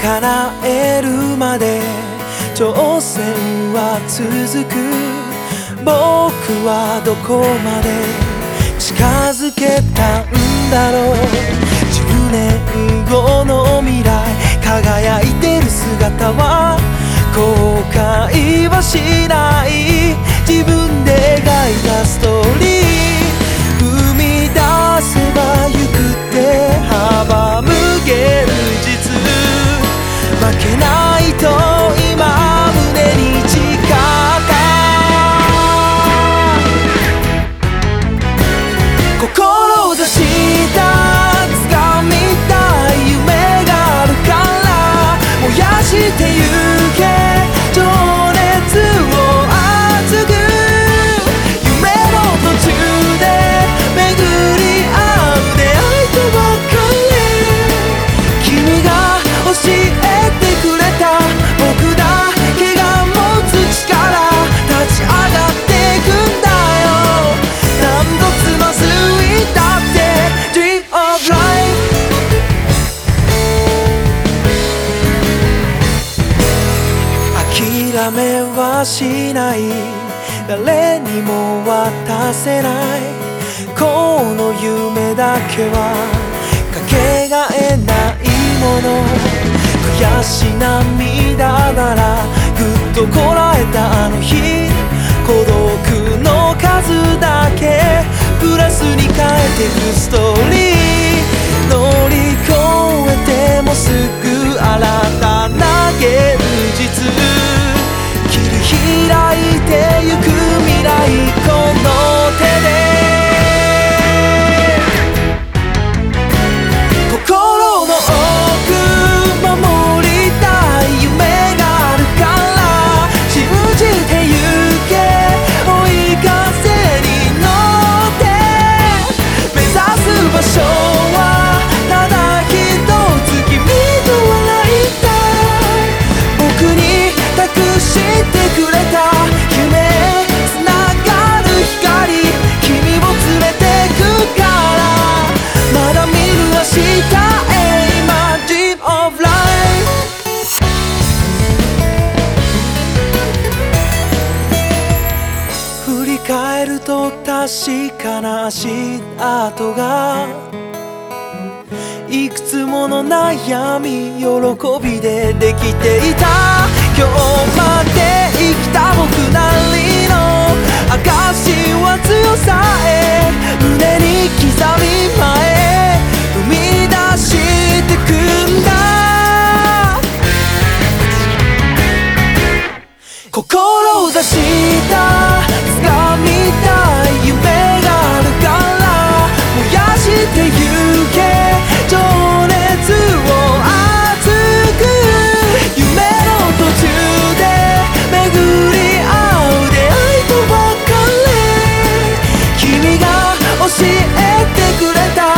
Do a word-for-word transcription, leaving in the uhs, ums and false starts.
叶えるまで挑戦は続く。僕はどこまで近づけたんだろう。じゅうねんごの未来、輝いてる姿は後悔はしない。自分で描いたストーリー、生み出せばゆくって阻む現実。負けないと今胸に誓った志した掴みたい夢があるから、燃やしてゆけ情熱を熱く。夢の途中で巡り合う出会いとばかり、君が教えてくれた僕だけが持つ力、立ち上がってくんだよ。何度つまずいたって Dream of Life。 諦めはしない、誰にも渡せないこの夢だけはかけがえないもの。悔し涙ならぐっとこらえたあの日、孤独の数だけプラスに変えてくストーリー。乗り越えてもすぐ新たな現実、切り開いてゆく未来、この手で心の奥守りたい夢があるから、信じてゆけ追い風に乗って。目指す場所はただ一つ、君と笑いたい。僕に託してくれた夢へつながる光、君を連れてくから、まだ見る明日へ今 Dream of Life。 振り返ると確かな足跡が、いくつもの悩み喜びでできていた。今日まで生きた僕なりの証は強さへ、胸に刻み前生み出してくんだ。志した掴みたい夢があるから、燃やしてゆけ情熱を熱く。夢の途中で巡り合う出会いとばかり、君が教えてくれた